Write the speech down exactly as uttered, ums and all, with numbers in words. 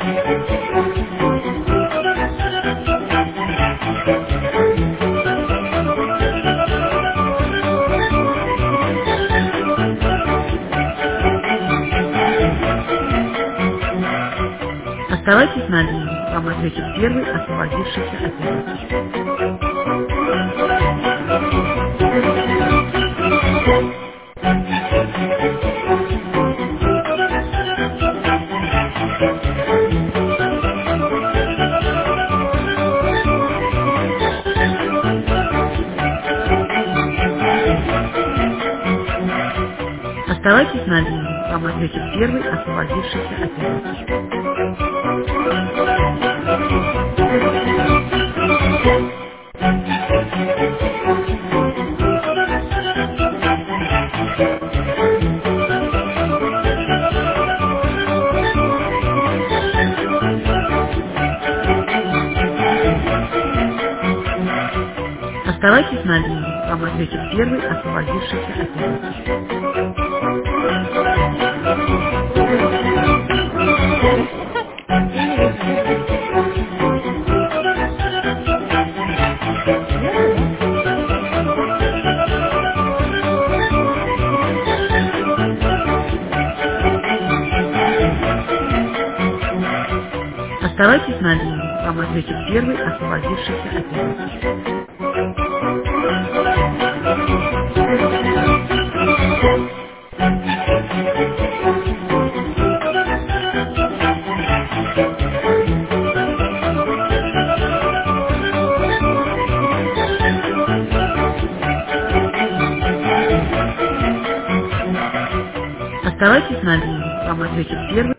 Оставайтесь на линии, вам ответит первый освободившийся оператор. Оставайтесь на линии, вам ответит первый освободившийся оператор. Оставайтесь на линии, вам ответит первый освободившийся оператор. Оставайтесь на линии, вам ответит первый освободившийся оператор. Оставайтесь на линии, вам ответит первый